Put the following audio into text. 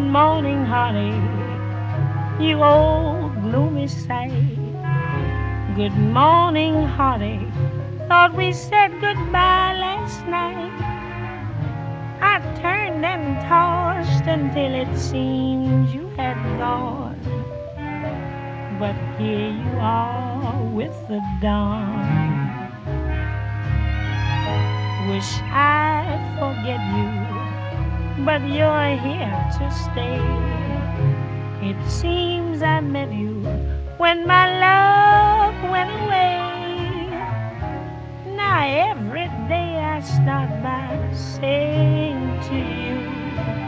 morning, heartache, you old gloomy sight. Good morning, heartache, thought we said goodbye last night. I turned and tossed until it seemed you had gone. But here you are with the dawn. Wish I'd forget you, but you're here to stay. It seems I met you when my love went away. Now every day I start by saying to you,